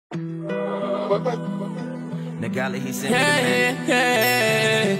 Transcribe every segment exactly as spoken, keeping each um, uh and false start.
Nagali, he said, hey, hey,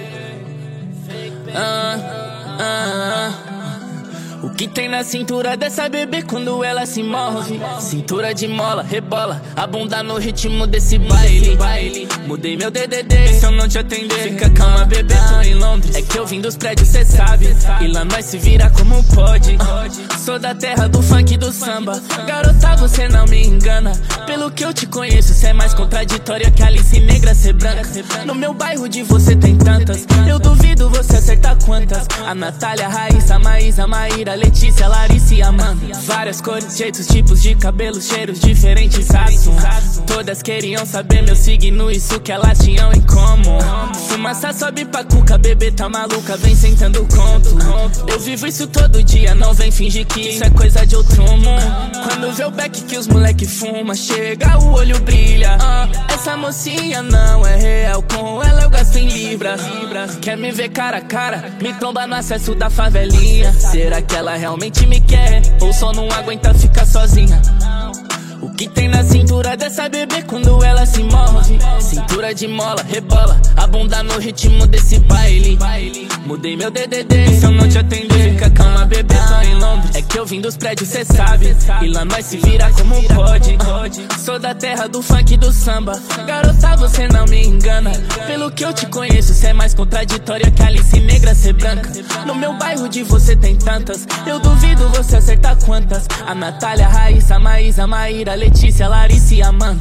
uh, uh. O que tem na cintura dessa bebê quando ela se move? Cintura de mola, rebola, a bunda no ritmo desse baile. Mudei meu D D D, se eu não te atender, fica calma bebê, tô em Londres. É que eu vim dos prédios, cê sabe, e lá nós se vira como pode. Sou da terra do funk e do samba, garota você não me engana. Pelo que eu te conheço, cê é mais contraditória que Alice negra ser branca. No meu bairro de você tem tantas, eu duvido você acertar quantas. A Natália, a Raíssa, a Maísa, a Maíra, a Letícia, a Larissa e a Amanda. Várias cores, jeitos, tipos de cabelos, cheiros diferentes, assuntos. Todas queriam saber meu signo, isso que elas tinham em comum. Fumaça sobe pra cuca, bebê tá maluca, vem sentando conto. Eu vivo isso todo dia, não vem fingir que isso é coisa de outro mundo. Quando vê o beck que os moleque fuma, chega, o olho brilha. uh, Essa mocinha não é real, com ela eu gasto em libras. Quer me ver cara a cara, me tromba no acesso da favelinha. Será que ela realmente me quer, ou só não aguenta ficar sozinha? O que tem na cintura dessa bebê quando ela se move? Cintura de mola, rebola, a bunda no ritmo desse baile. Mudei meu D D D, se eu não te atender, fica calma bebê, tô em Londres. É que eu vim dos prédios, cê sabe, e lá nós se vira como pode. Sou da terra do funk e do samba, garota você não me engana. Pelo que eu te conheço, cê é mais contraditória que Alice negra ser branca. No meu bairro de você tem tantas, eu duvido você acertar quantas. A Natália, a Raíssa, a Maísa, a Maíra, a Letícia, a Larissa e a Amanda.